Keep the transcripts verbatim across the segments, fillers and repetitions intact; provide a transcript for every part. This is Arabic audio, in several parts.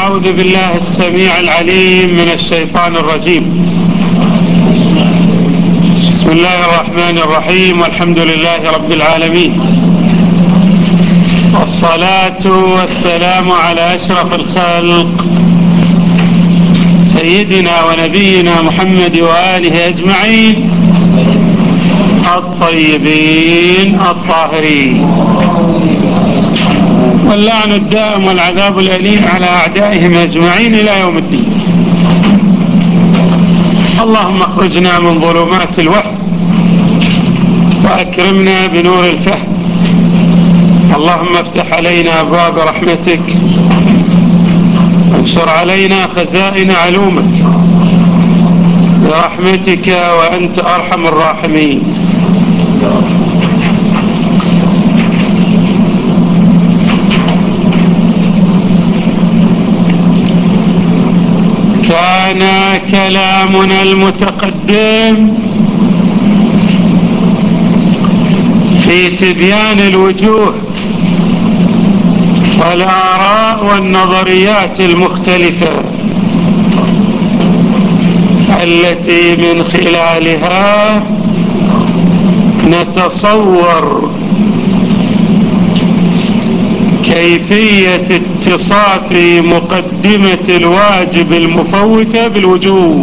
أعوذ بالله السميع العليم من الشيطان الرجيم. بسم الله الرحمن الرحيم، والحمد لله رب العالمين، والصلاة والسلام على أشرف الخلق سيدنا ونبينا محمد وآله أجمعين الطيبين الطاهرين، واللعن الدائم والعذاب الأليم على أعدائهم أجمعين إلى يوم الدين. اللهم اخرجنا من ظلمات الوهم وأكرمنا بنور الفهم. اللهم افتح علينا أبواب رحمتك وانشر علينا خزائن علومك برحمتك وأنت أرحم الراحمين. كان كلامنا المتقدم في تبيان الوجوه والآراء والنظريات المختلفة التي من خلالها نتصور كيفية اتصاف مقدمة الواجب المفوتة بالوجوب.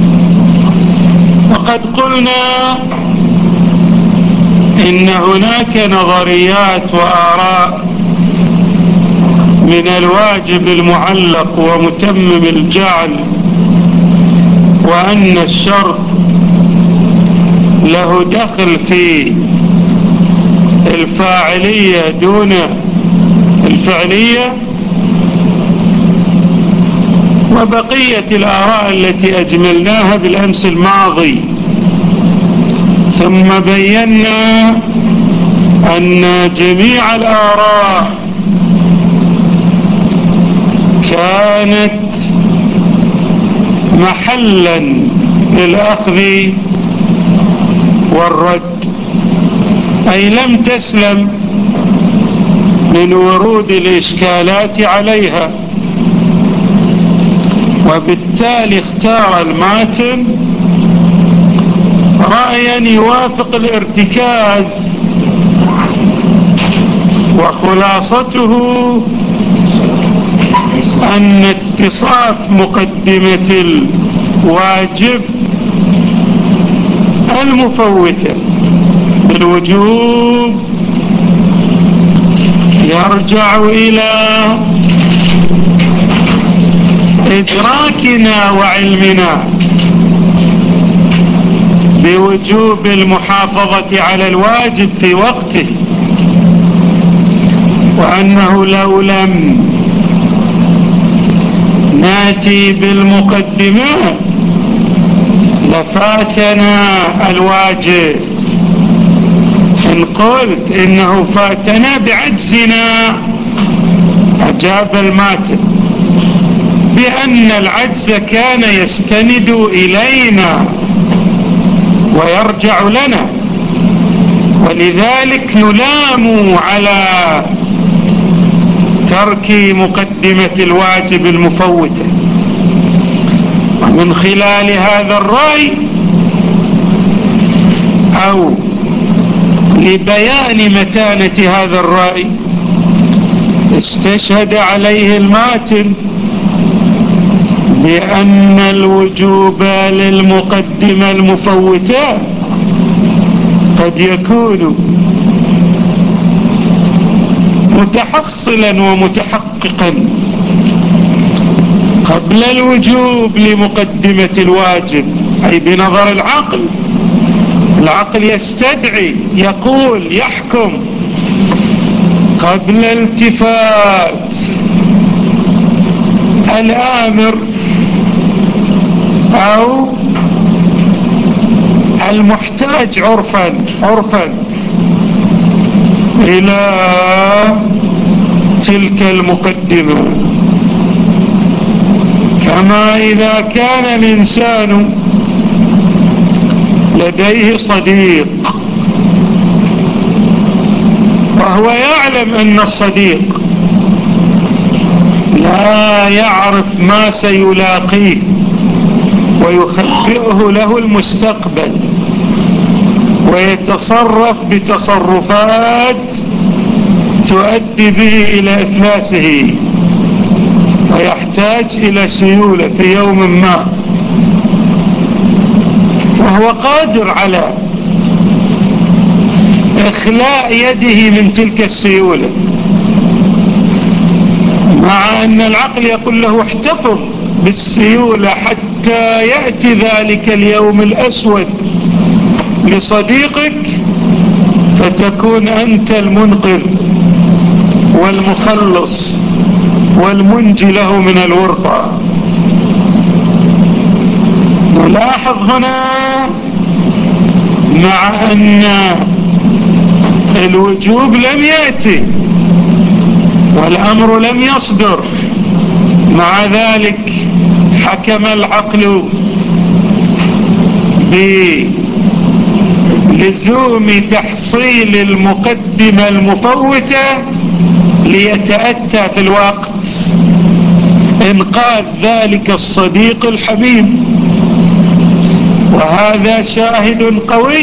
وقد قلنا إن هناك نظريات وآراء من الواجب المعلق ومتمم الجعل، وأن الشرط له دخل في الفاعلية دون الفعلية، وبقية الآراء التي أجملناها بالأمس الماضي. ثم بينا أن جميع الآراء كانت محلا للأخذ والرد، أي لم تسلم من ورود الإشكالات عليها، وبالتالي اختار الماتن رأيا يوافق الارتكاز، وخلاصته أن اتصاف مقدمة الواجب المفوتة بالوجوب يرجع إلى إدراكنا وعلمنا بوجوب المحافظة على الواجب في وقته، وأنه لو لم ناتي بالمقدمات لفاتنا الواجب. إن قلت إنه فاتنا بعجزنا، أجاب الماتن بأن العجز كان يستند إلينا ويرجع لنا، ولذلك نلام على ترك مقدمة الواجب المفوتة. ومن خلال هذا الرأي، أو لبيان متانة هذا الرأي، استشهد عليه الماتن بأن الوجوب للمقدمة المفوتة قد يكون متحصلا ومتحققا قبل الوجوب لمقدمة الواجب، أي بنظر العقل. العقل يستدعي، يقول، يحكم قبل التفات الآمر أو المحتاج عرفا عرفا إلى تلك المقدمة. كما إذا كان الإنسان لديه صديق وهو يعلم أن الصديق لا يعرف ما سيلاقيه ويخبئه له المستقبل، ويتصرف بتصرفات تؤدي به إلى إفلاسه، ويحتاج إلى سيولة في يوم ما، وهو قادر على إخلاء يده من تلك السيولة، مع أن العقل يقول له احتفظ بالسيولة حتى يأتي ذلك اليوم الأسود لصديقك فتكون أنت المنقذ والمخلص والمنجي له من الورطة. نلاحظ هنا مع أن الوجوب لم يأتي والأمر لم يصدر، مع ذلك حكم العقل بلزوم تحصيل المقدمة المفوتة ليتأتى في الوقت إنقاذ ذلك الصديق الحبيب. وهذا شاهد قوي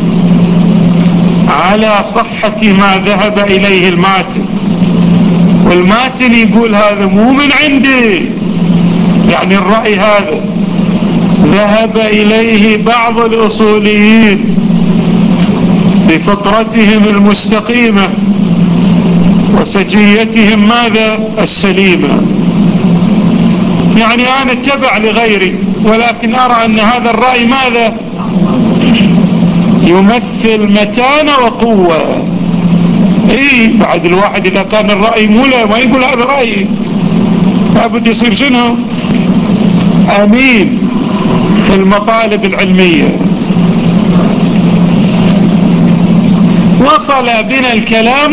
على صحة ما ذهب إليه الماتن، والماتن يقول هذا مو من عندي، يعني الرأي هذا ذهب إليه بعض الأصوليين بفطرتهم المستقيمة وسجيتهم ماذا السليمة. يعني أنا اتبع لغيري، ولكن أرى أن هذا الرأي ماذا يمثل متانة وقوة. اي بعد الواحد إذا كان الرأي مولا ما يقول هذا رأيي، لابد يصير شنو أمين في المطالب العلمية. وصل بنا الكلام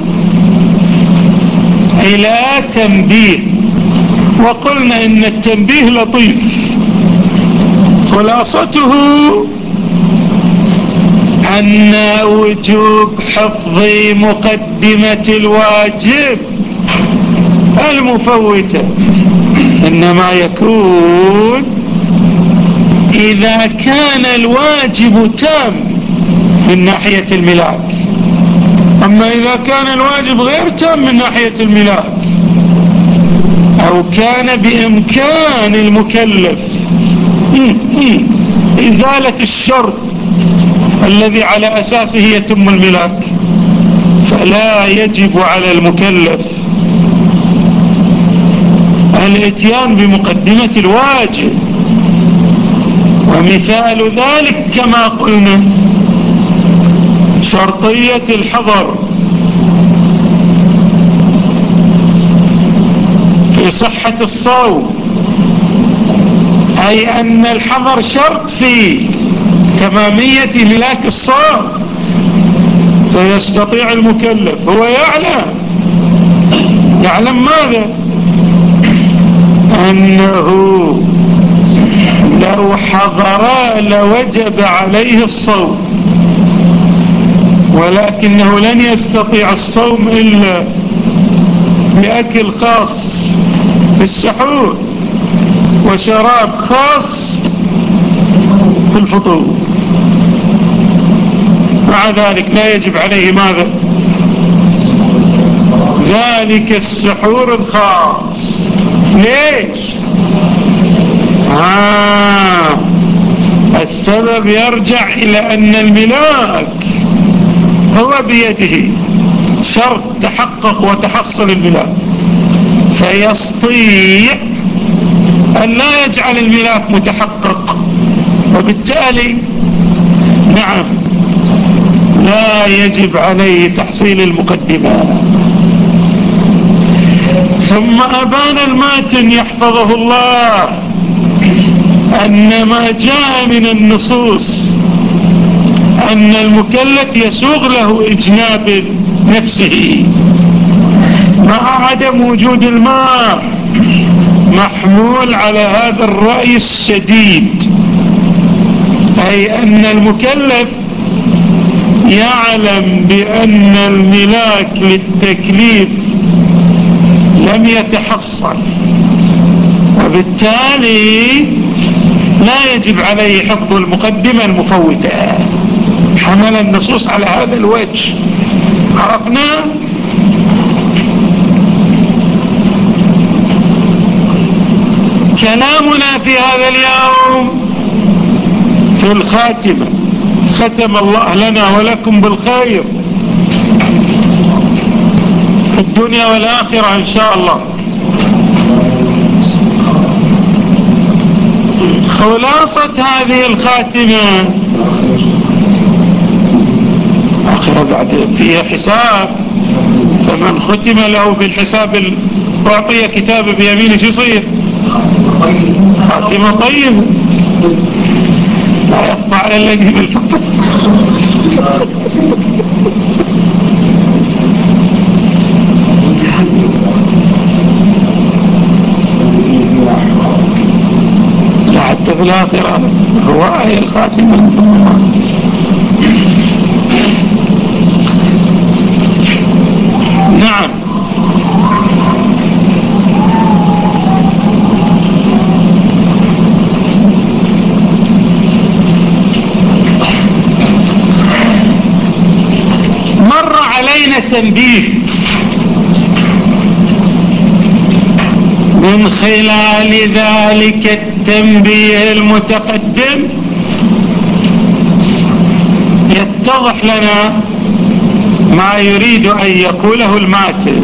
إلى تنبيه، وقلنا إن التنبيه لطيف، خلاصته أن وجوب حفظ مقدمة الواجب المفوتة إنما يكون إذا كان الواجب تام من ناحية الملاك. أما إذا كان الواجب غير تام من ناحية الملاك، أو كان بإمكان المكلف إزالة الشرط الذي على أساسه يتم الملاك، فلا يجب على المكلف الاتيان بمقدمة الواجب. ومثال ذلك كما قلنا شرطية الحظر في صحة الصوم، أي أن الحظر شرط في تمامية ملاك الصوم، فيستطيع المكلف هو يعلم يعلم ماذا؟ أنه لو حضر لوجب عليه الصوم، ولكنه لن يستطيع الصوم إلا بأكل خاص في السحور وشراب خاص في الفطور، مع ذلك لا يجب عليه ماذا؟ ذلك السحور الخاص. ليش؟ آه السبب يرجع إلى أن الملاك هو بيده، شرط تحقق وتحصل الملاك، فيستطيع أن لا يجعل الملاك متحقق، وبالتالي نعم لا يجب عليه تحصيل المقدمة. ثم أبان الماتن يحفظه الله أن ما جاء من النصوص أن المكلف يسوغ له إجناب نفسه مع عدم وجود الماء، محمول على هذا الرأي الشديد، أي أن المكلف يعلم بأن الملاك للتكليف لم يتحصل، وبالتالي لا يجب عليه حفظ المقدمة المفوتة. حمل النصوص على هذا الوجه. عرفنا؟ كلامنا في هذا اليوم في الخاتمة. ختم الله لنا ولكم بالخير في الدنيا والآخرة إن شاء الله. خلاصة هذه الخاتمة آخرة بعد فيها حساب، فمن ختم له بالحساب أعطي كتاب بيمينه شو يصير؟ خاتمة طيبة لا يخفى على الذي بالفضل. لا حتى في الآخرة هو آية الخاتمة. نعم. مر علينا تنبيه من خلال ذلك التنبيه المتقدم يتضح لنا ما يريد أن يقوله الماتن،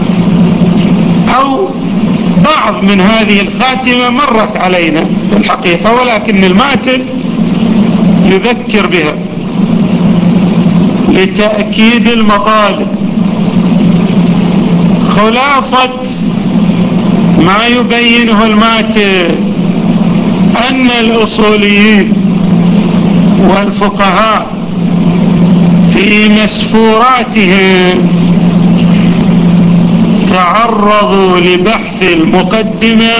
أو بعض من هذه الخاتمة مرت علينا في الحقيقة، ولكن الماتن يذكر بها لتأكيد المطالب. خلاصة ما يبينه الماتن أن الأصوليين والفقهاء في مسفوراتهم تعرضوا لبحث المقدمة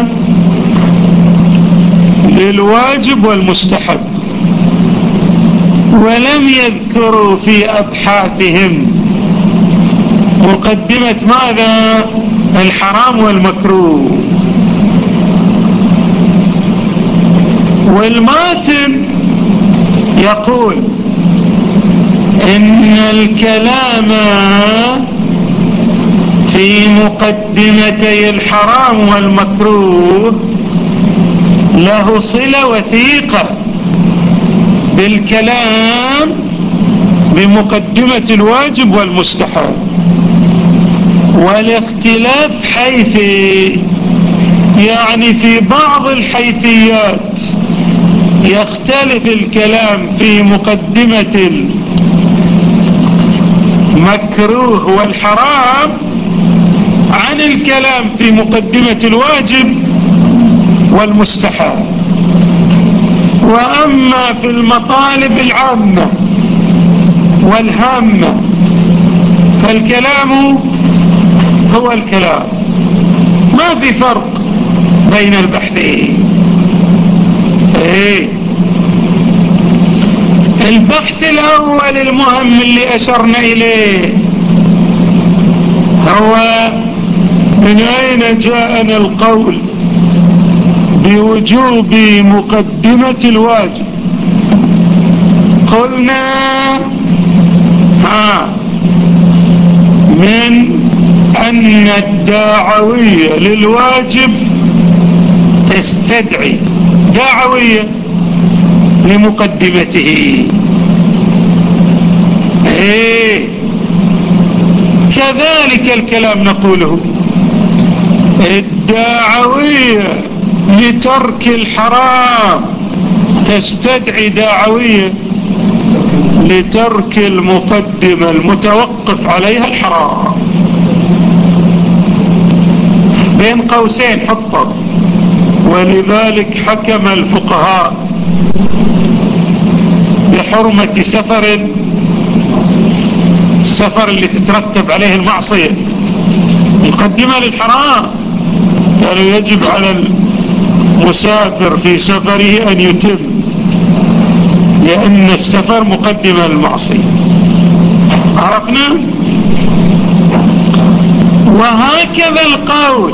للواجب والمستحب، ولم يذكروا في أبحاثهم مقدمة ماذا؟ الحرام والمكروه. والماتن يقول إن الكلام في مقدمتي الحرام والمكروه له صلة وثيقة بالكلام بمقدمة الواجب والمستحب، والاختلاف حيث يعني في بعض الحيثيات يختلف الكلام في مقدمة المكروه والحرام عن الكلام في مقدمة الواجب والمستحب. وأما في المطالب العامة والهامة فالكلام هو الكلام، ما في فرق بين البحثين. ايه البحث الأول المهم اللي أشرنا إليه هو من أين جاءنا القول بوجوب مقدمة الواجب؟ قلنا ها من أن الداعوية للواجب تستدعي داعوية لمقدمته. ايه كذلك الكلام نقوله الداعوية لترك الحرام تستدعي داعوية لترك المقدمة المتوقف عليها الحرام. بين قوسين حطه. ولذلك حكم الفقهاء بحرمة سفر السفر اللي تترتب عليه المعصية مقدمة للحرام، قالوا يجب على المسافر في سفره أن يتم، لأن السفر مقدمة للمعصية. عرفنا؟ وهكذا القول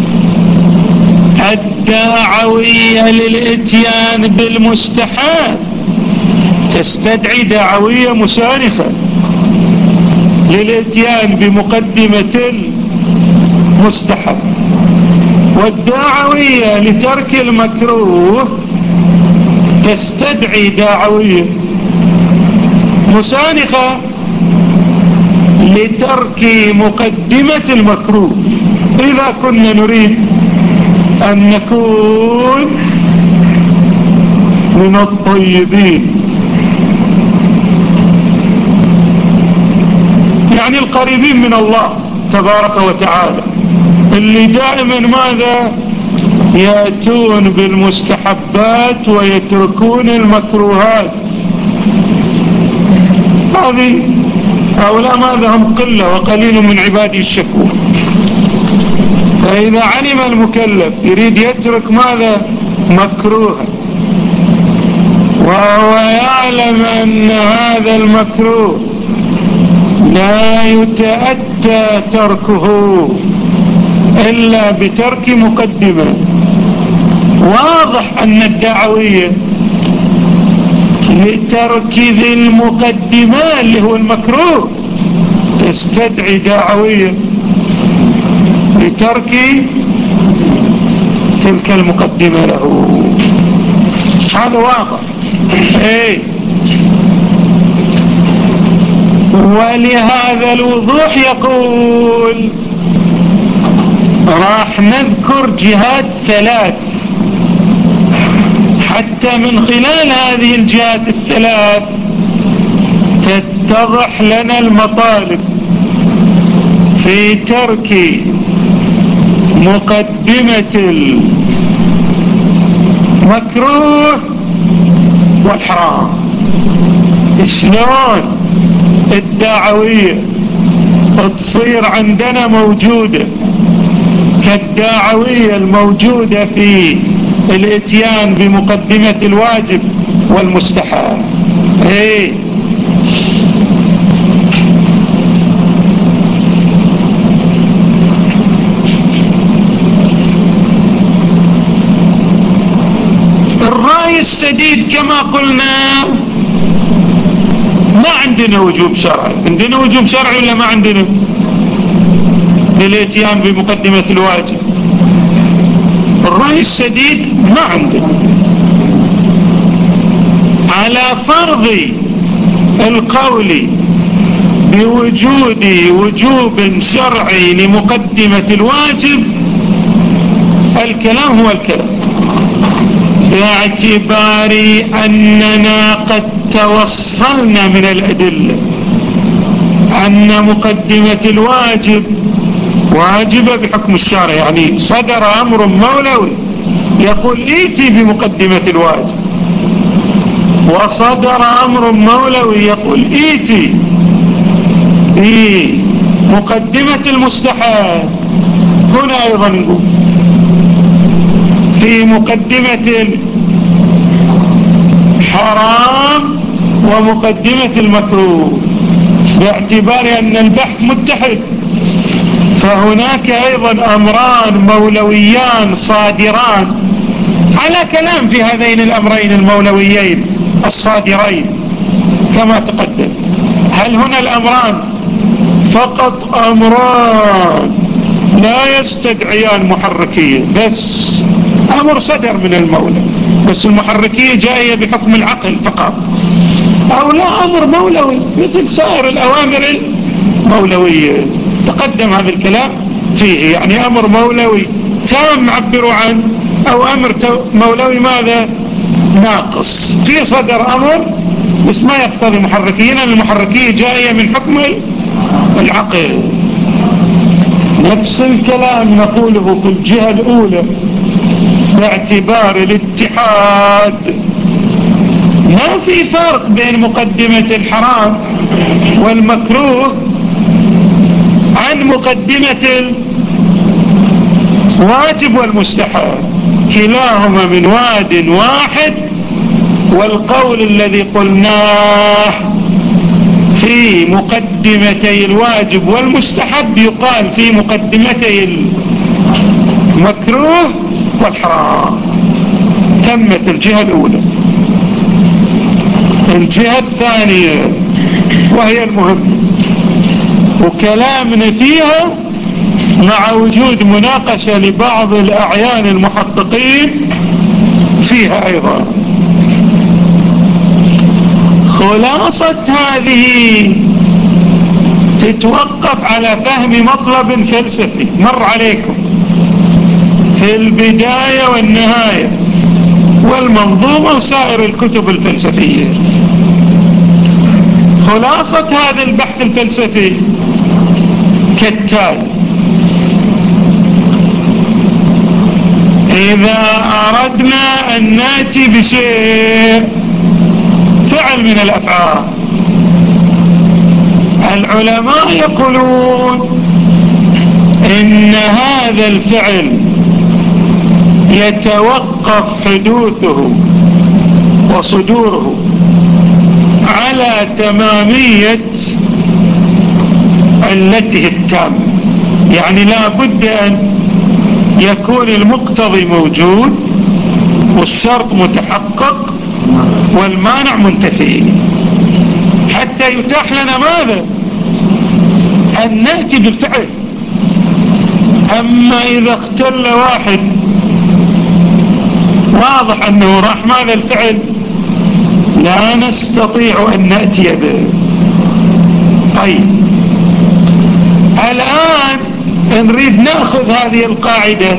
الدعوية للإتيان بالمستحب تستدعي دعوية مسانفة للإتيان بمقدمة المستحب، والدعوية لترك المكروه تستدعي دعوية مسانخة لترك مقدمة المكروه. إذا كنا نريد أن نكون من الطيبين، يعني القريبين من الله تبارك وتعالى، اللي دائما ماذا يأتون بالمستحبات ويتركون المكروهات، هذه هؤلاء ماذا هم قلة وقليل من عبادي الشكور. فإذا علم المكلف يريد يترك ماذا مكروها وهو يعلم أن هذا المكروه لا يتأتى تركه إلا بترك مقدمة، واضح أن الدعوية لترك ذي المقدمة اللي هو المكروه تستدعي دعوية لترك تلك المقدمة له. هذا واضح. ايه ولهذا الوضوح يقول راح نذكر جهات ثلاث حتى من خلال هذه الجهات الثلاث تتضح لنا المطالب في ترك مقدمة المكروه والحرام. شلون الدعوية تصير عندنا موجودة كالدعوية الموجودة في الاتيان بمقدمة الواجب والمستحب. ايه الرأي السديد كما قلنا ما عندنا وجوب شرعي. عندنا وجوب شرعي ولا ما عندنا للاتيان بمقدمة الواجب؟ الرأي السديد ما عندنا. على فرض القول بوجود وجوب شرعي لمقدمة الواجب الكلام هو الكلام، باعتبار أننا قد توصلنا من الأدلة أن مقدمة الواجب واجبة بحكم الشارع. يعني صدر أمر مولوي يقول ائتي بمقدمة الواجب، وصدر أمر مولوي يقول ائتي بمقدمة المستحب. هنا أيضا نقول في مقدمة الحرام ومقدمة المكروه باعتبار أن البحث متحد، فهناك أيضا أمران مولويان صادران على كلام في هذين الأمرين المولويين الصادرين كما تقدم. هل هنا الأمران فقط أمران لا يستدعيان محركية، بس أمر صدر من المولى بس المحركية جاية بحكم العقل فقط، أو لا أمر مولوي مثل سائر الأوامر المولوية تقدم هذا الكلام فيه. يعني أمر مولوي تام عبروا عنه، أو أمر مولوي ماذا ناقص. في صدر أمر بس ما يقتضي محركية، لأن المحركية جاية من حكم العقل. نفس الكلام نقوله في الجهة الأولى باعتبار الاتحاد. ما في فرق بين مقدمة الحرام والمكروه عن مقدمة الواجب والمستحب، كلاهما من واد واحد. والقول الذي قلناه في في مقدمتي الواجب والمستحب يقال في مقدمتي المكروه والحرام. تمت الجهة الأولى. الجهة الثانية وهي المهمة وكلامنا فيها مع وجود مناقشة لبعض الأعيان المحققين فيها أيضا. خلاصة هذه تتوقف على فهم مطلب فلسفي مر عليكم في البداية والنهاية والمنظومة وسائر الكتب الفلسفية. خلاصة هذا البحث الفلسفي كالتالي: إذا أردنا أن نأتي بشيء فعل من الأفعال، العلماء يقولون إن هذا الفعل يتوقف حدوثه وصدوره على تمامية علته التامة. يعني لا بد أن يكون المقتضي موجود والشرط متحقق والمانع منتفي حتى يتاح لنا ماذا؟ أن نأتي بالفعل. أما إذا اختل واحد واضح أنه راح ماذا الفعل لا نستطيع أن نأتي به. طيب الآن نريد نأخذ هذه القاعدة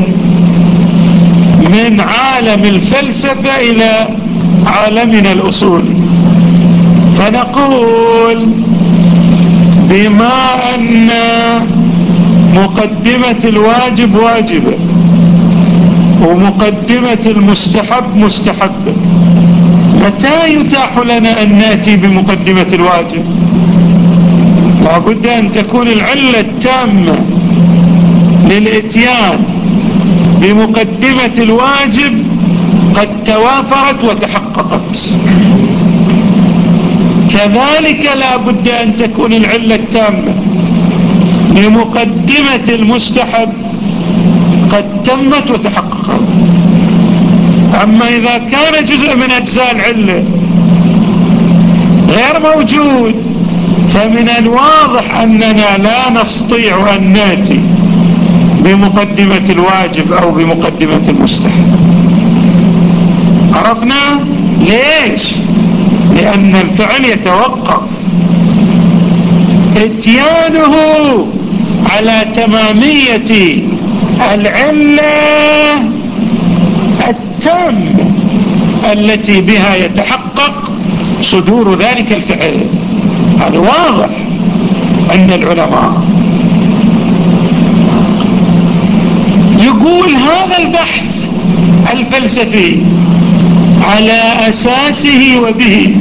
من عالم الفلسفة إلى عالمنا الأصول، فنقول بما أن مقدمة الواجب واجبة ومقدمة المستحب مستحبة، متى يتاح لنا أن نأتي بمقدمة الواجب؟ لا بد أن تكون العلة التامة للإتيان بمقدمة الواجب قد توافرت وتحققت. كذلك لا بد أن تكون العلة التامة لمقدمة المستحب قد تمت وتحققت. أما إذا كان جزء من أجزاء العلة غير موجود فمن الواضح أننا لا نستطيع أن نأتي بمقدمة الواجب أو بمقدمة المستحب. عرفنا ليش؟ لأن الفعل يتوقف اتيانه على تمامية العلة التامة التي بها يتحقق صدور ذلك الفعل. هذا واضح عند العلماء. يقول هذا البحث الفلسفي على أساسه وبه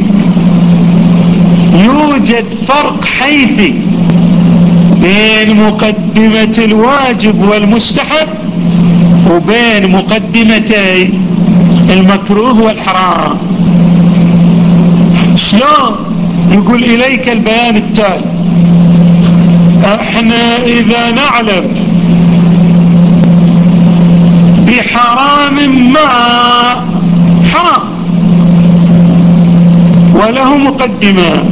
يوجد فرق حيثي بين مقدمة الواجب والمستحب وبين مقدمتي المكروه والحرام. شلون؟ يقول إليك البيان التالي: احنا إذا نعلم بحرام ما حرام وله مقدمة،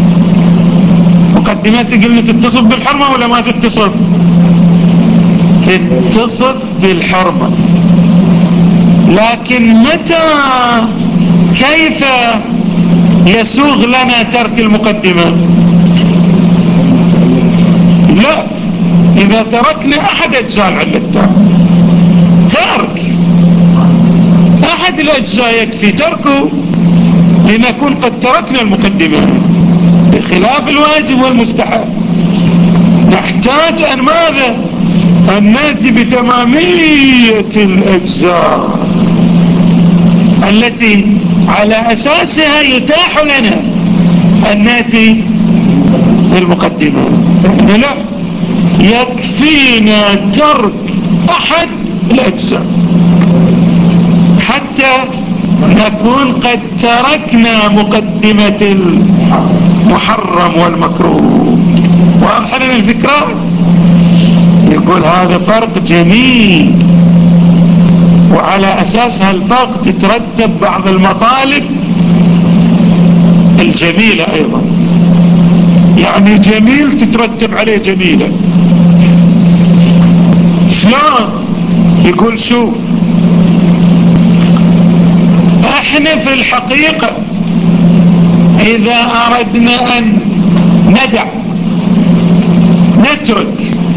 مقدمات قلنا تتصف بالحرمة ولا ما تتصف؟ تتصف بالحرمة. لكن متى كيف يسوغ لنا ترك المقدمة؟ لا، إذا تركنا أحد أجزاء العلة ترك أحد الأجزاء يكفي تركه لنكون قد تركنا المقدمة، بخلاف الواجب والمستحب نحتاج أن ماذا؟ أن نأتي بتمامية الأجزاء التي على أساسها يتاح لنا أن نأتي بالمقدمة. لا، يكفينا ترك أحد الأجزاء حتى ونكون قد تركنا مقدمة المحرم والمكروه. واضح لنا الفكرة؟ يقول هذا فرق جميل، وعلى أساس هالفرق تترتب بعض المطالب الجميلة أيضا، يعني جميل تترتب عليه جميلة. شلون؟ يقول شوف، احنا في الحقيقة اذا اردنا ان ندع نترك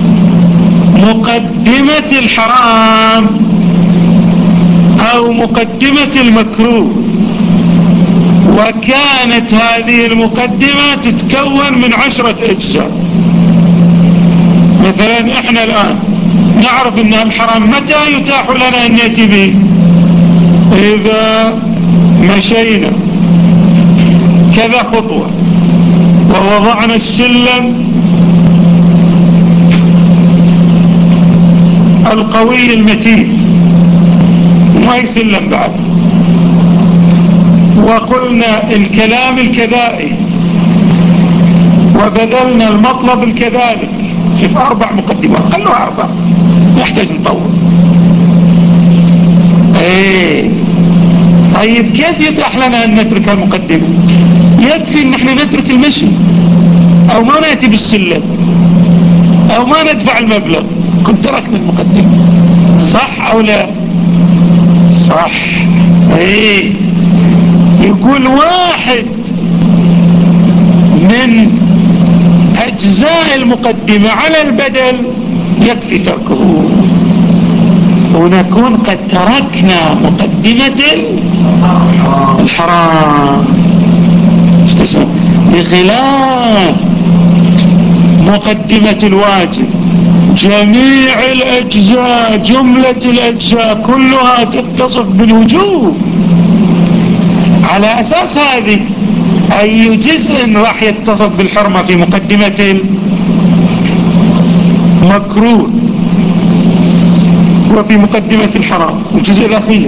مقدمة الحرام او مقدمة المكروه، وكانت هذه المقدمة تتكون من عشرة اجزاء. مثلا احنا الان نعرف ان الحرام متى يتاح لنا ان نأتي به؟ اذا مشينا كذا خطوة ووضعنا السلم القوي المتين، ما يسلم بعد، وقلنا الكلام الكذائي وبذلنا المطلب الكذلك. شوف اربع مقدمات، خلوها اربع، نحتاج نطور. ايه طيب كيف يتاح لنا ان نترك المقدمة؟ يكفي ان احنا نترك المشي، او ما نأتي بالسلم، او ما ندفع المبلغ، كنت تركنا المقدمة. صح او لا؟ صح. ايه يقول واحد من اجزاء المقدمة على البدل يكفي تركه، ونكون قد تركنا مقدمة الحرام. بخلاف مقدمة الواجب جميع الاجزاء، جملة الاجزاء كلها تتصف بالوجوب. على اساس هذه اي جزء راح يتصف بالحرمة في مقدمة المكروه وفي مقدمة الحرام الجزء الاخير.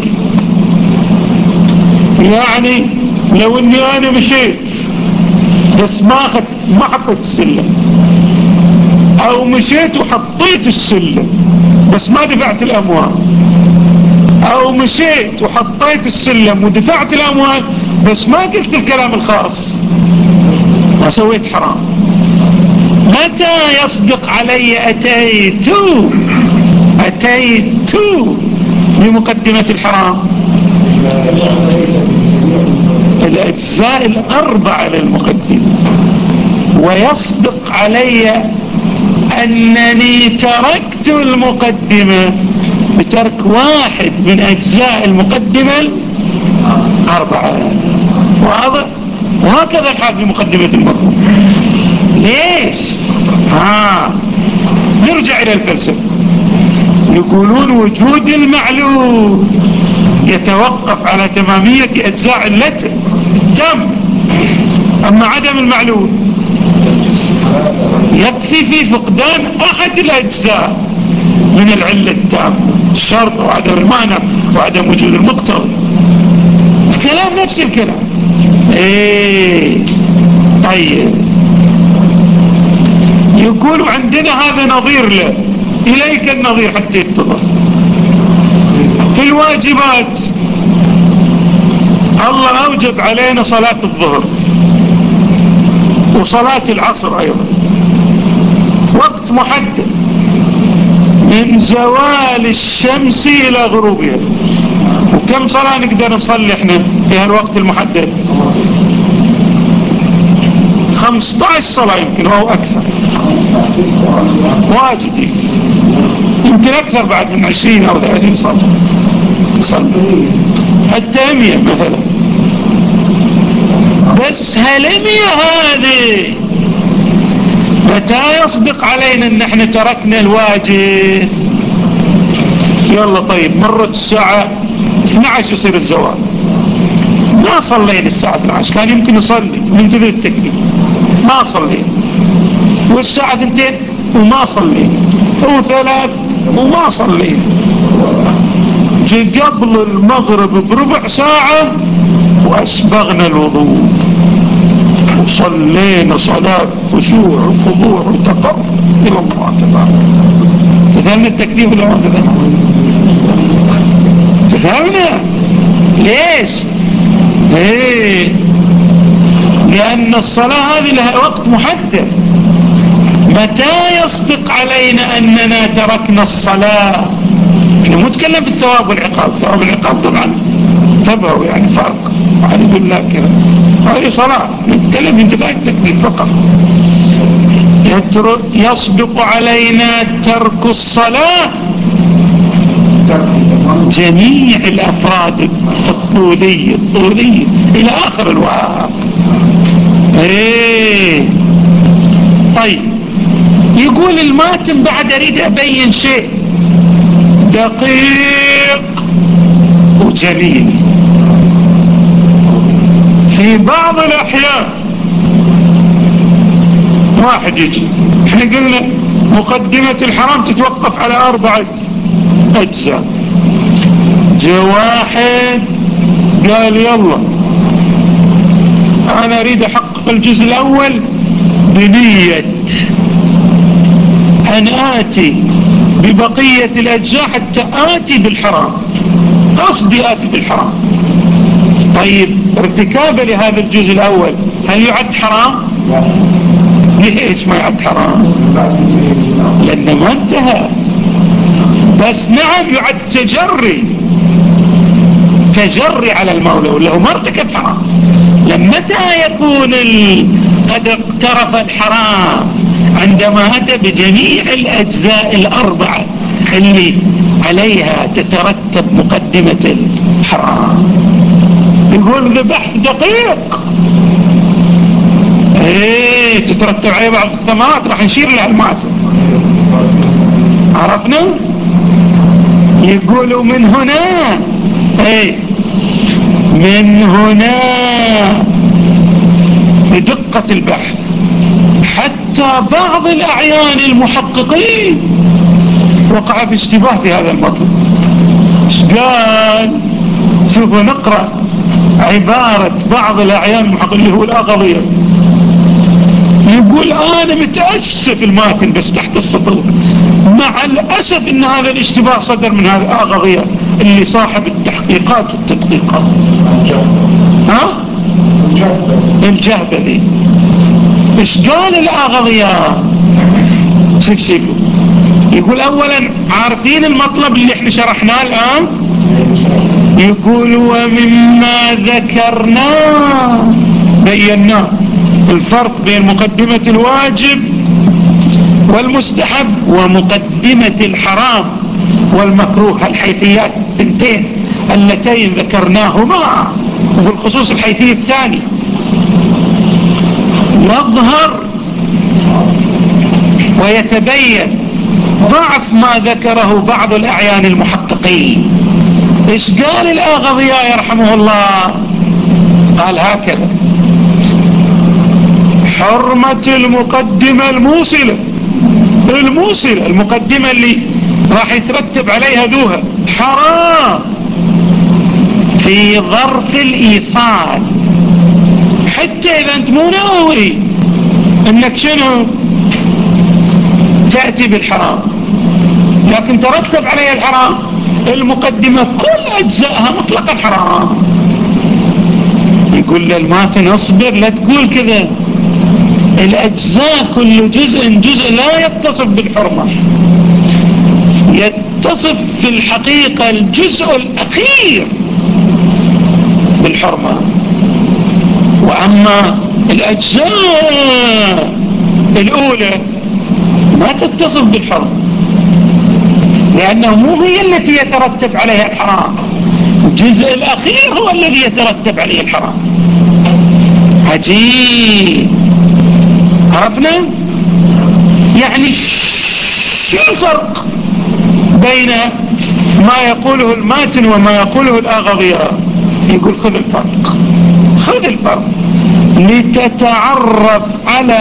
يعني لو اني انا مشيت بس ما خد ما حطيت السلم، او مشيت وحطيت السلم بس ما دفعت الاموال، او مشيت وحطيت السلم ودفعت الاموال بس ما قلت الكلام الخاص، ما سويت حرام. متى يصدق علي اتيت اتيت بمقدمة الحرام؟ الاجزاء الاربعة للمقدمة. ويصدق علي انني تركت المقدمة بترك واحد من اجزاء المقدمة الاربعة. واضح؟ وهكذا الحال في مقدمة المكروه. ليش؟ ها نرجع الى الفلسفة. يقولون وجود المعلوم يتوقف على تمامية اجزاء التي تم، اما عدم المعلوم يكفي في فقدان احد الاجزاء من العلة التامة، الشرط وعدم المانع وعدم وجود المقتضى. الكلام نفس الكلام. ايه طيب، يقول عندنا هذا نظير له، اليك النظير حتى يتضح. في الواجبات الله اوجب علينا صلاة الظهر وصلاة العصر ايضا، وقت محدد من زوال الشمس الى غروبها. وكم صلاة نقدر نصلي احنا في هالوقت المحدد؟ خمسة عشر صلاة يمكن او اكثر، واجد يمكن اكثر بعد من عشرين او ثلاثين صلاة صلي، حتى مية مثلا. بس هالمية هذه متى يصدق علينا ان احنا تركنا الواجب؟ يلا طيب مرت الساعة اثني عشر يصير الزوال، ما صلينا الساعة اثني عشر، كان يمكن نصلي ننتظر التكبير، ما صلينا. والساعة اثنتين وما صلينا، وثلاث وما صلينا. جي قبل المغرب بربع ساعة وأسبغنا الوضوء وصلينا صلاة خشوع وخضوع وتقرب إلى الله تبارك. تفهمنا التكليف ولا ما تفهمنا؟ تفهمنا ليش؟ ايه لأن الصلاة هذه لها وقت محدد. متى يصدق علينا أننا تركنا الصلاة؟ احنا مو نتكلم بالثواب والعقاب. ثواب والعقاب طبعا تبعوا يعني فرق على بالله كذا. هذه صلاة نتكلم انتباه التكليف فقط. يصدق علينا ترك الصلاة جميع الأفراد الطولية الطولية إلى آخر الوقت. ايه طيب يقول الماتم بعد أريد أبين شيء دقيق وجميل. في بعض الأحيان واحد يجي، احنا قلنا مقدمة الحرام تتوقف على أربعة أجزاء. جاء واحد قال يلا أنا أريد أحقق الجزء الأول بنية أن آتي ببقية الأجزاء حتى آتي بالحرام، قصدي آتي بالحرام. طيب ارتكابه لهذا الجزء الأول هل يعد حرام؟ ليش ما يعد حرام؟ لأنه ما انتهى. بس نعم يعد تجري تجري على المولى ولا هو ما ارتكب حرام. لمتى يكون قد اقترف الحرام؟ عندما أتى بجميع الأجزاء الأربعة اللي عليها تترتب مقدمة الحرام. يقول ذبحت دقيق ايه تترتب عليه بعض الثمرات راح نشير لها الماتم. عرفنا؟ يقولوا من هنا ايه من هنا بدقة البحث حتى بعض الأعيان المحققين وقع في اشتباه في هذا المطلب. قال شوفوا نقرأ عبارة بعض الأعيان المحققين اللي هو الأغضية. يقول أنا متأسف الماتن بس تحت السطور مع الأسف إن هذا الاشتباه صدر من هذا الأغضية اللي صاحب التحقيقات والتدقيقات. ها؟ الجهبذي. إيش قال الأغضية؟ شوف شوفوا يقول أولا عارفين المطلب اللي احنا شرحناه الآن؟ يقول ومما ذكرناه بيناه الفرق بين مقدمة الواجب والمستحب ومقدمة الحرام والمكروه. الحيثيات الثنتين اللتين ذكرناهما وبالخصوص الحيثية الثانية يظهر ويتبين ضعف ما ذكره بعض الأعيان المحققين. إيش قال الأغضياء يرحمه الله؟ قال هكذا حرمة المقدمة الموصلة الموصلة المقدمة اللي راح يترتب عليها ذوها حرام في ظرف الإيصال حتى إذا أنت مو ناوي أنك شنو تأتي بالحرام لكن ترتب عليها الحرام المقدمة كل أجزائها مطلقا حرام. يقول للماتن اصبر لا تقول كذا الأجزاء كل جزء جزء لا يتصف بالحرمة يتصف في الحقيقة الجزء الأخير بالحرمة وأما الأجزاء الأولى ما تتصف بالحرمة لأنه مو هي التي يترتب عليها الحرام الجزء الأخير هو الذي يترتب عليه الحرام. عجيب. عرفنا؟ يعني شو الفرق بين ما يقوله الماتن وما يقوله الأغضياء؟ يقول خذ الفرق خذ الفرق لتتعرف على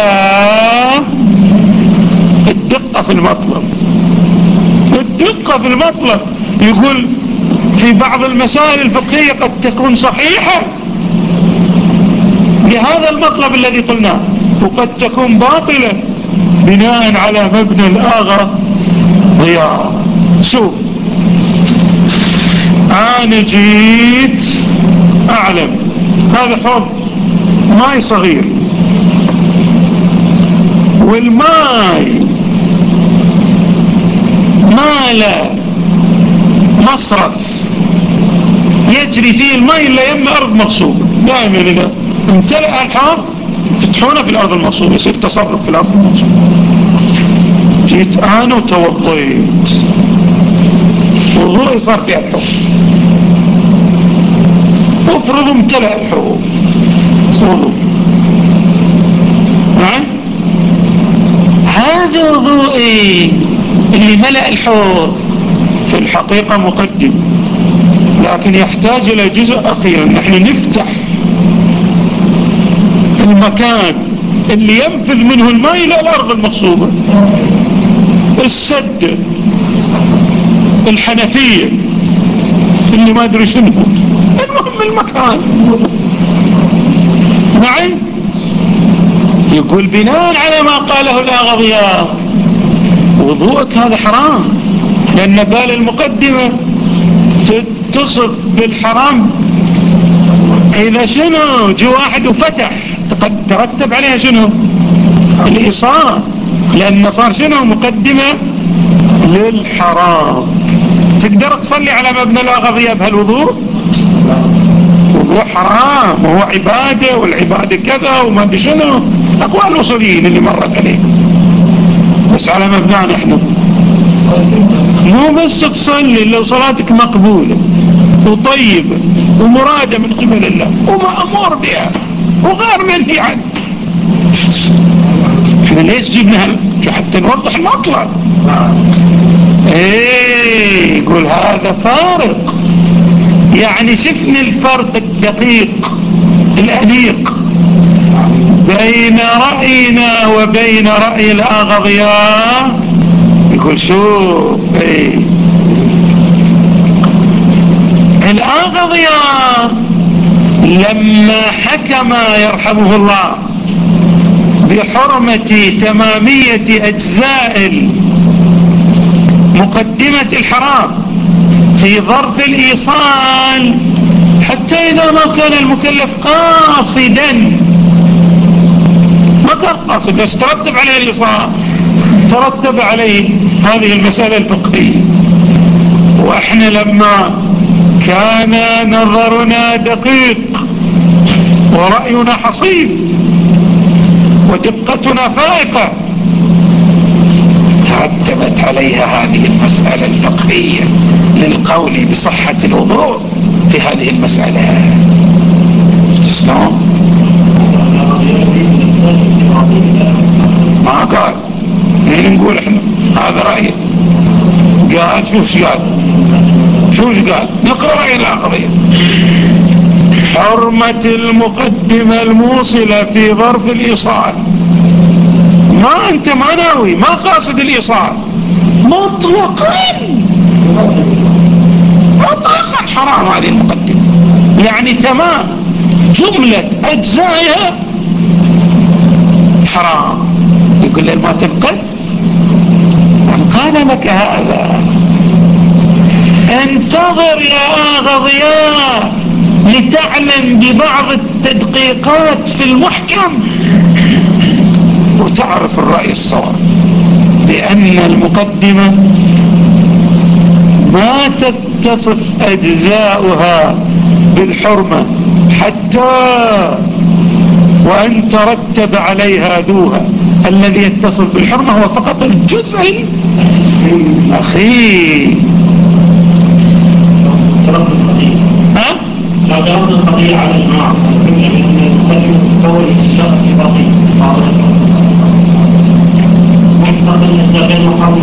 الدقة في المطلب. الدقة في المطلب يقول في بعض المسائل الفقهية قد تكون صحيحة لهذا المطلب الذي قلناه، وقد تكون باطلة بناء على مبنى الأغضياء. شوف، أنا جيت أعلم هذا حوض ماء صغير، والماء ما له مصرف يجري فيه الماء إلا يم أرض مغصوبة. دائما إذا امتلأ الحوض فتحونه في الأرض المغصوبة، يصير تصرف في الأرض المغصوبة. جيت أنا وتوضيت، وضوءي صار فيها الحوض، وافرض امتلأ الحوض وضوء، نعم، هذا وضوئي اللي ملأ الحوض في الحقيقة مقدم، لكن يحتاج إلى جزء أخير. نحن نفتح المكان اللي ينفذ منه الماء إلى الأرض المغصوبة، السد، الحنفية، اللي ما أدري شنو، المهم المكان. نعم، يقول بناء على ما قاله الأغضياء وضوءك هذا حرام، لأن قال المقدمة تتصف بالحرام إذا شنو جو واحد وفتح ترتب عليها شنو الإصابة، لأن صار شنو مقدمة للحرام. تقدر تصلي على مبنى الأغضياء بهالوضوء؟ وضوء حرام وهو عبادة، والعبادة كذا وما ادري شنو، أقوال الوصوليين اللي مرت عليه. بس على مبنانا احنا مو بس تصلي لو صلاتك مقبولة وطيبة ومرادة من قبل الله ومأمور بها وغير منهي عنه، احنا ليش جبناها حتى نوضح المطلب؟ ايه، يقول هذا فارق، يعني شفنا الفرق الدقيق الأنيق بين رأينا وبين رأي الأغضياء. يقول شوف، ايه، الأغضياء لما حكم يرحمه الله بحرمة تمامية أجزاء مقدمة الحرام في ظرف الإيصال، حتى إذا ما كان المكلف قاصدا، ما كان قاصد بس ترتب عليه الإيصال، ترتب عليه هذه المسألة الفقهية. وإحنا لما كان نظرنا دقيق ورأينا حصيف ودقتنا فائقة، ترتبت عليها هذه المسألة الفقهية للقول بصحة الوضوء في هذه المسألة. تسلم ما قال، مين نقول احنا هذا رأيه؟ قال شوش قال شوش قال نقرأ رأي الأغضياء: حرمة المقدمة الموصلة في ظرف الإيصال، ما انت ما ناوي، ما قاصد الإيصال، مطلقا مطلقا حرام هذه المقدمة، يعني تمام جملة أجزائها حرام. يقول له ما تنقل، قال لك هذا انتظر يا أغضياء لتعلم ببعض التدقيقات في المحكم وتعرف الرأي الصواب، بأن المقدمة ما تتصف أجزاؤها بالحرمة حتى وأن ترتب عليها ذوها. الذي يتصف بالحرمة هو فقط الجزء الأخير. ها؟ لو جرد القضية على المعرفة الحملة بأن المقدمة تتكون الشرط في باطل محفظ الأسباب المحاول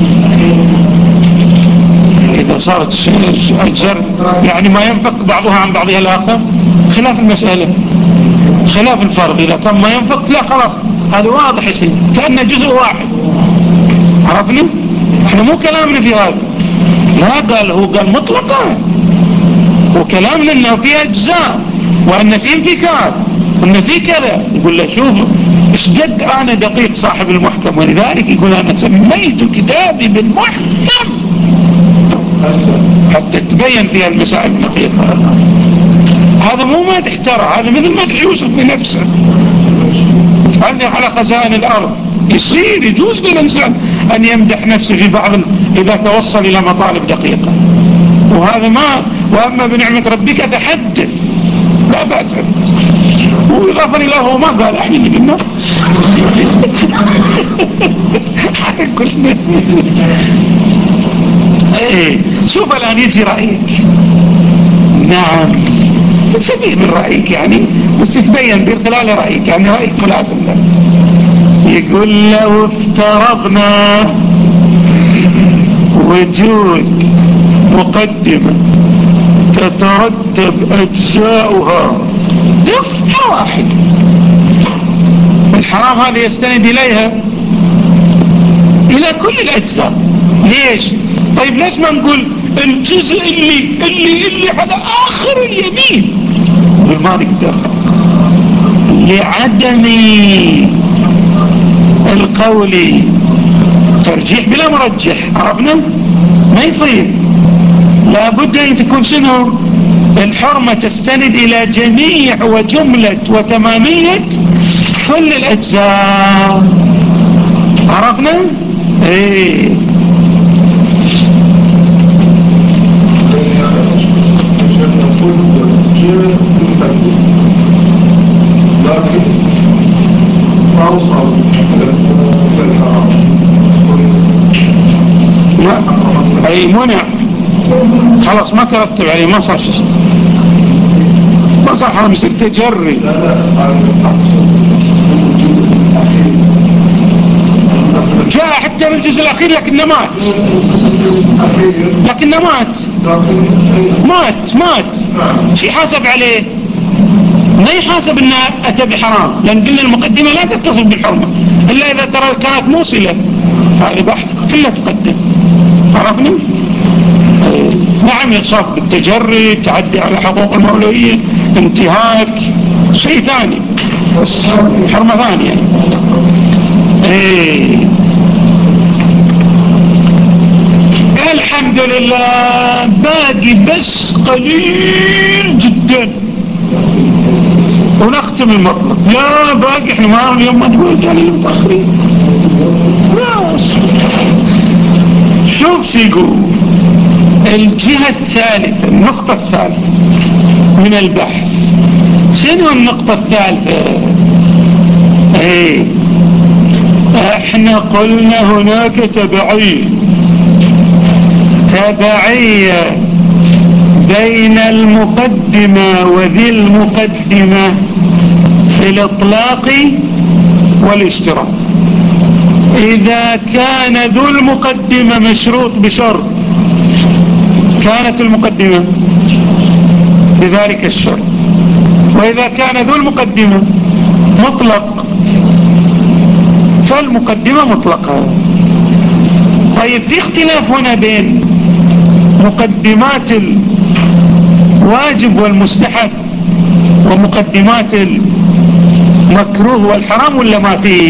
إذا صارت أجزر يعني ما ينفق بعضها عن بعضها الآخر، خلاف المسألة، خلاف الفرق. إذا كان ما ينفق لا خلاص، هذا واضح يصير كأنه جزء واحد. عرفني؟ احنا مو كلامنا في هذا، لا، قال هو قال مطلقا، وكلامنا انه في اجزاء وان في انفكاك، ان في كذا، يقول له شوف ايش قد انا دقيق صاحب المحكم، ولذلك يقول انا سميت كتابي بالمحكم حتى تبين فيها المسائل الدقيقة. هذا مو مدح ترى، هذا مثل مدح يوسف بنفسه، أني على خزائن الأرض. يصير يجوز للإنسان أن يمدح نفسه في بعض إذا توصل إلى مطالب دقيقة، وهذا ما. وأما بنعمة ربك تحدث لا بأس. وإضافة له ما قال أحيني بالنار ايه. شوف الآن يجي رأيك، نعم سبيل من رأيك يعني، بس يتبين بخلال رأيك، يعني رأيك ملازم له. يقول لو افترضنا وجود مقدمة تترتب أجزاؤها دفعة واحدة، الحرام هذا يستند إليها إلى كل الأجزاء. ليش؟ طيب ليش ما نقول الجزء اللي اللي اللي على آخر اليمين ما نقدر، لعدم القول ترجيح بلا مرجح. عرفنا؟ ما يصير، لابد أن تكون شنو الحرمة تستند إلى جميع وجملة وتمامية كل الأجزاء. عرفنا؟ ايه. اي منع خلاص، ما ترتب عليه، ما صار شيء، ما صار حرام، يصير تجري. جاء حتى بالجزء الأخير لكنه مات، لكنه مات مات مات شو يحاسب عليه؟ ما يحاسب انه اتى بحرام، لان قلنا المقدمة لا تتصل بالحرمة الا اذا ترى كانت موصلة. هذا بحث كله تقدم. عرفنا؟ نعم يصاب بالتجري، تعدي على حقوق المولوية، انتهاك، شيء ثاني، بس حرمة ثانية. ايه. الحمد لله باقي بس قليل جدا ونختم المطلب. لا باقي احنا ما اليوم ما تقول جاني المتأخرين. شوف سيقول الجهة الثالثة، النقطة الثالثة من البحث. شنو النقطة الثالثة؟ ايه احنا قلنا هناك تبعية تبعية بين المقدمة وذي المقدمة في الإطلاق والاشتراك. إذا كان ذو المقدمة مشروط بشرط كانت المقدمة بذلك الشرط، وإذا كان ذو المقدمة مطلق فالمقدمة مطلقة. طيب في اختلاف هنا بين مقدمات الواجب والمستحب ومقدمات المكروه والحرام، ولا ما في؟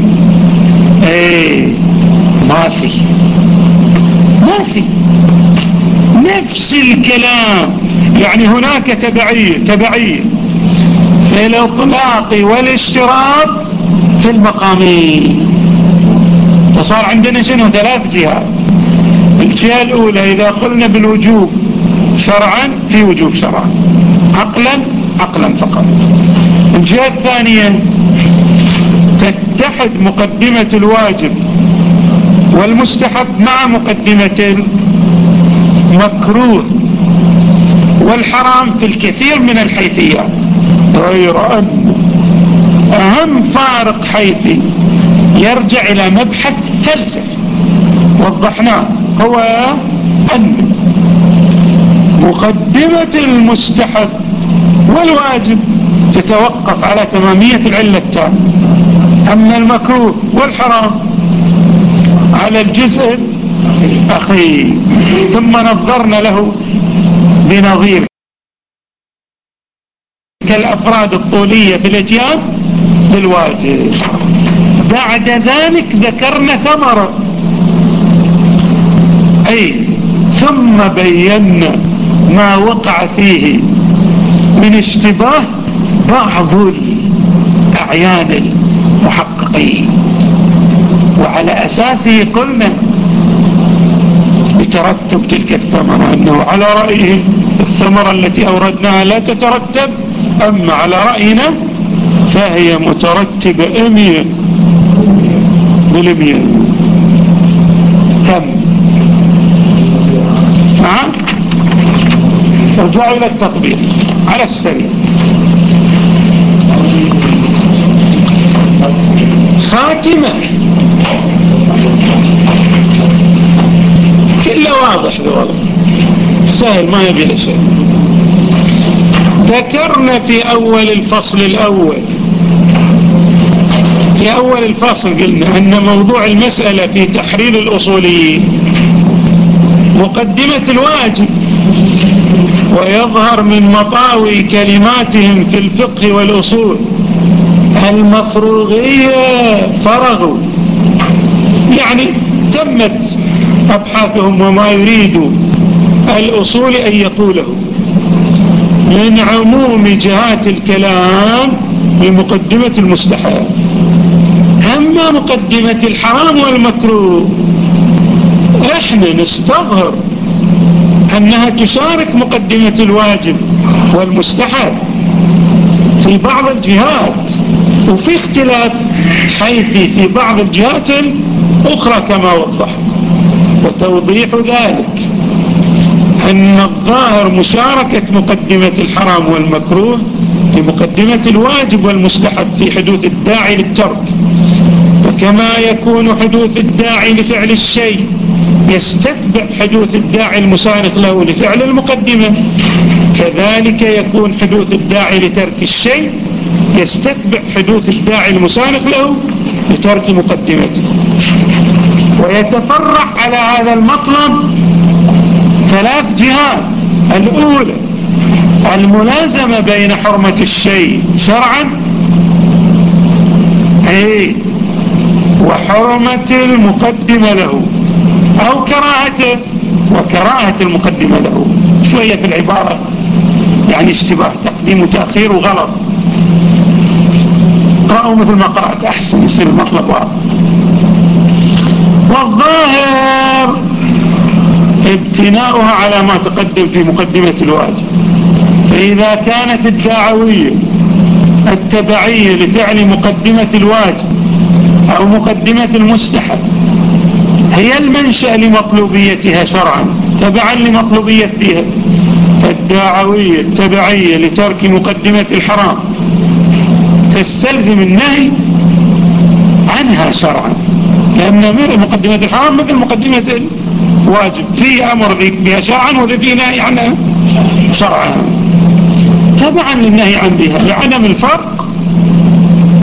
ايه ما في، ما في نفس الكلام. يعني هناك تبعية تبعية في الإطلاق والاشتراك في المقامين. وصار عندنا شنو ثلاث جهات. الجهة الأولى إذا قلنا بالوجوب شرعا في وجوب شرعا، عقلا عقلا فقط. الجهة الثانية تتحد مقدمة الواجب والمستحب مع مقدمة المكروه والحرام في الكثير من الحيثيات، غير أن أهم فارق حيثي يرجع إلى مبحث فلسفي وضحناه، هو أن مقدمة المستحب والواجب تتوقف على تمامية العلة التامة، أما المكروه والحرام على الجزء الأخير. ثم نظرنا له بنظير كالأفراد الطولية في الاتيان بالواجب. بعد ذلك ذكرنا ثمرة، أي ثم بينا ما وقع فيه من اشتباه بعض الأعيان المحققين، وعلى أساسه قلنا بترتب تلك الثمرة أنه على رأيه الثمرة التي أوردناها لا تترتب، أما على رأينا فهي مترتبة أمية بالمية. كم؟ نعم، ارجعوا إلى التطبيق على السريع. خاتمة كله واضح بوضع سهل، ما يبي له شيء. ذكرنا في أول الفصل الأول في أول الفصل قلنا أن موضوع المسألة في تحرير الأصوليين مقدمة الواجب، ويظهر من مطاوي كلماتهم في الفقه والأصول المفروغية فرغوا، يعني تمت أبحاثهم وما يريد الأصول أن يقوله من عموم جهات الكلام بمقدمة المستحب. أما مقدمة الحرام والمكروه احنا نستظهر أنها تشارك مقدمة الواجب والمستحب في بعض الجهات، وفي اختلاف حيث في بعض الجهات الأخرى كما وضح. وتوضيح ذلك أن الظاهر مشاركة مقدمة الحرام والمكروه لمقدمة الواجب والمستحب في حدوث الداعي للترك، وكما يكون حدوث الداعي لفعل الشيء يستتبع حدوث الداعي المسارق له لفعل المقدمة، كذلك يكون حدوث الداعي لترك الشيء يستتبع حدوث الداعي المسارق له لترك مقدمته. ويتفرع على هذا المطلب ثلاث جهات: الأولى الملازمة بين حرمة الشيء شرعا أي وحرمة المقدمة له أو كراهته وكراهة المقدمة له. شوية في العبارة يعني اشتباه تقديم وتأخير وغلط، قرأوا مثل ما قرأت أحسن يصير المطلب واضح. والظاهر ابتناؤها على ما تقدم في مقدمة الواجب، فإذا كانت الدعوية التبعية لفعل مقدمة الواجب أو مقدمة المستحب هي المنشأ لمطلوبيتها شرعا تبعا لمطلوبيتها، فالدعوية التبعية لترك مقدمة الحرام تستلزم النهي عنها شرعا، لأن مقدمة الحرام مثل مقدمة الواجب، فيه أمر بها شرعا وفيه نهي عنها شرعا تبعا للنهي عن بها لعدم الفرق